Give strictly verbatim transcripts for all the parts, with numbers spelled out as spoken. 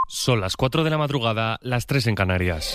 Son las cuatro de la madrugada, las tres en Canarias.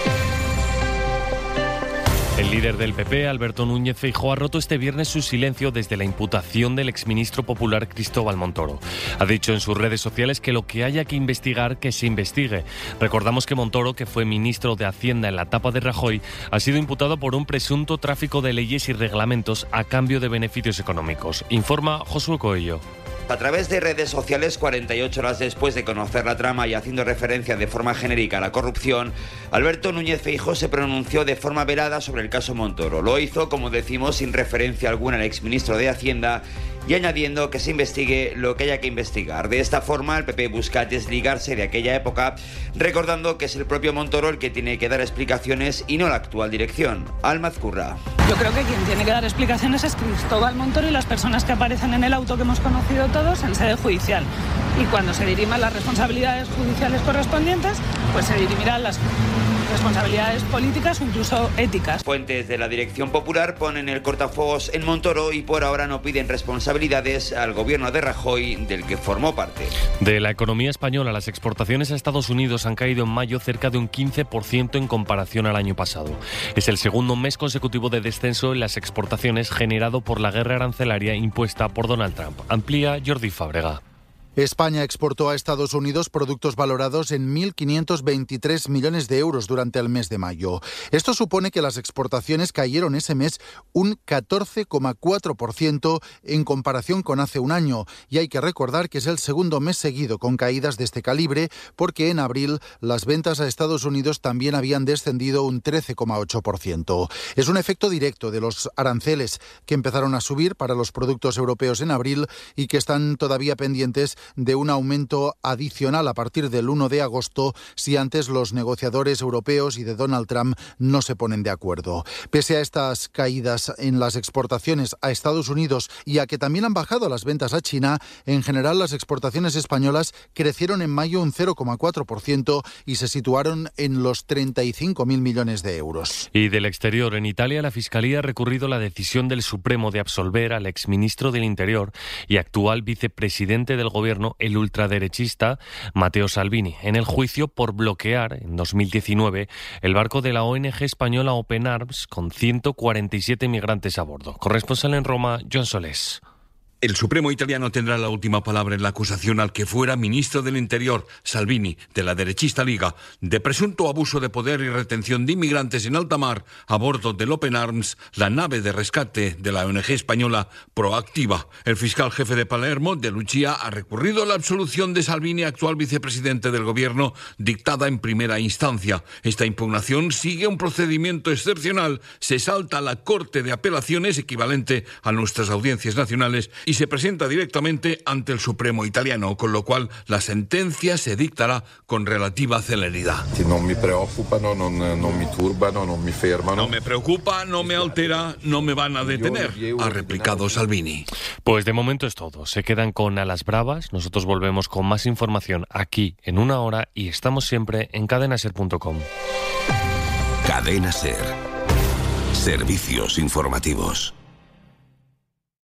El líder del P P, Alberto Núñez Feijóo, ha roto este viernes su silencio desde la imputación del exministro popular Cristóbal Montoro. Ha dicho en sus redes sociales que lo que haya que investigar, que se investigue. Recordamos que Montoro, que fue ministro de Hacienda en la etapa de Rajoy, ha sido imputado por un presunto tráfico de leyes y reglamentos a cambio de beneficios económicos. Informa Josué Coello. A través de redes sociales, cuarenta y ocho horas después de conocer la trama y haciendo referencia de forma genérica a la corrupción, Alberto Núñez Feijóo se pronunció de forma velada sobre el caso Montoro. Lo hizo, como decimos, sin referencia alguna al exministro de Hacienda y añadiendo que se investigue lo que haya que investigar. De esta forma, el P P busca desligarse de aquella época, recordando que es el propio Montoro el que tiene que dar explicaciones y no la actual dirección. Alma Azcurra. Yo creo que quien tiene que dar explicaciones es Cristóbal Montoro y las personas que aparecen en el auto que hemos conocido todos en sede judicial. Y cuando se diriman las responsabilidades judiciales correspondientes, pues se dirimirán las responsabilidades políticas o incluso éticas. Fuentes de la Dirección Popular ponen el cortafuegos en Montoro y por ahora no piden responsabilidades al gobierno de Rajoy, del que formó parte. De la economía española, las exportaciones a Estados Unidos han caído en mayo cerca de un quince por ciento en comparación al año pasado. Es el segundo mes consecutivo de descenso en las exportaciones generado por la guerra arancelaria impuesta por Donald Trump. Amplía Jordi Fábrega. España exportó a Estados Unidos productos valorados en mil quinientos veintitrés millones de euros durante el mes de mayo. Esto supone que las exportaciones cayeron ese mes un catorce coma cuatro por ciento en comparación con hace un año. Y hay que recordar que es el segundo mes seguido con caídas de este calibre, porque en abril las ventas a Estados Unidos también habían descendido un trece coma ocho por ciento. Es un efecto directo de los aranceles que empezaron a subir para los productos europeos en abril y que están todavía pendientes de un aumento adicional a partir del uno de agosto si antes los negociadores europeos y de Donald Trump no se ponen de acuerdo. Pese a estas caídas en las exportaciones a Estados Unidos y a que también han bajado las ventas a China, en general las exportaciones españolas crecieron en mayo un cero coma cuatro por ciento y se situaron en los treinta y cinco mil millones de euros. Y del exterior, en Italia, la Fiscalía ha recurrido la decisión del Supremo de absolver al exministro del Interior y actual vicepresidente del Gobierno, el ultraderechista Matteo Salvini, en el juicio por bloquear en dos mil diecinueve el barco de la O N G española Open Arms con ciento cuarenta y siete migrantes a bordo. Corresponsal en Roma, John Solés. El Supremo italiano tendrá la última palabra en la acusación al que fuera ministro del Interior, Salvini, de la derechista Liga, de presunto abuso de poder y retención de inmigrantes en alta mar a bordo del Open Arms, la nave de rescate de la O N G española Proactiva. El fiscal jefe de Palermo, De Lucia, ha recurrido a la absolución de Salvini, actual vicepresidente del gobierno, dictada en primera instancia. Esta impugnación sigue un procedimiento excepcional, se salta a la Corte de Apelaciones, equivalente a nuestras audiencias nacionales, y se presenta directamente ante el Supremo italiano, con lo cual la sentencia se dictará con relativa celeridad. No me preocupan, no, no, no me turban, no me ferman. No me preocupa, no me altera, no me van a detener, ha replicado Salvini. Pues de momento es todo. Se quedan con A las Bravas. Nosotros volvemos con más información aquí en una hora y estamos siempre en cadena ser punto com. Cadena Ser. Servicios informativos.